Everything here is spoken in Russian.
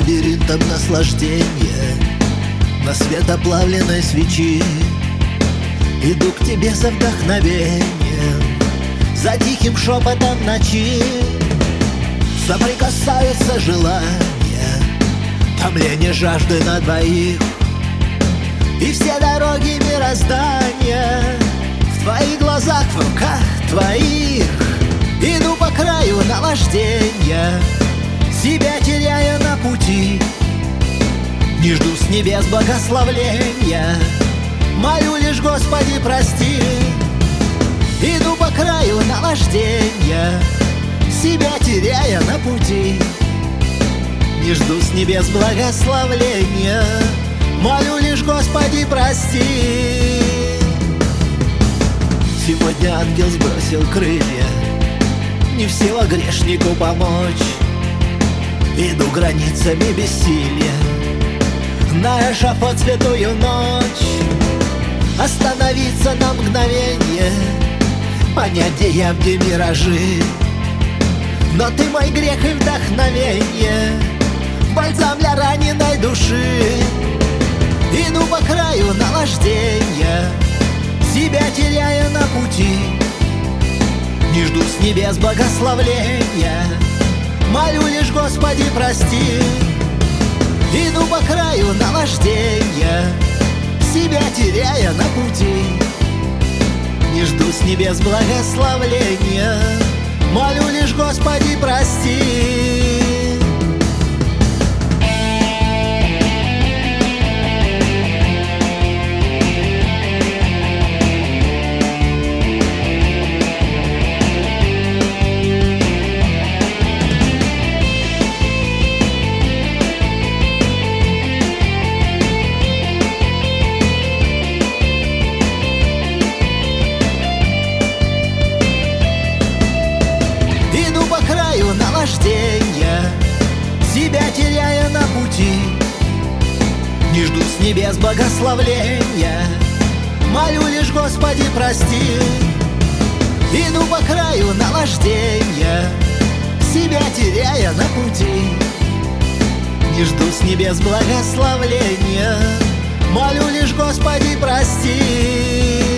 лабиринтом наслаждения, на свет оплавленной свечи. Иду к тебе за вдохновением, за тихим шепотом ночи. Соприкасаются желания, томление жажды на двоих, и все дороги мироздания в твоих глазах, в руках твоих. Иду по краю наваждения, себя теряя на пути. Не жду с небес благословления, молю лишь: Господи, прости. Иду по краю наваждения, себя теряя на пути. Не жду с небес благословения, молю лишь: Господи, прости. Сегодня ангел сбросил крылья, не в силах грешнику помочь. Иду границами бессилия, на эшафот святую ночь. Остановиться на мгновение, понять, где я, где миражи. Но ты мой грех и вдохновение, бальзам для раненой души. Иду по краю наваждения, себя теряя на пути. Не жду с небес благословения, молю лишь: Господи, прости. Иду по краю наваждения, себя теряя на пути. Не жду с небес благословения, молю лишь: Господи, прости. Иду по краю наваждения, себя теряя на пути. Не жду с небес благословения, молю лишь: Господи, прости. Иду по краю наваждения, себя теряя на пути. Не жду с небес благословения, молю лишь: Господи, прости.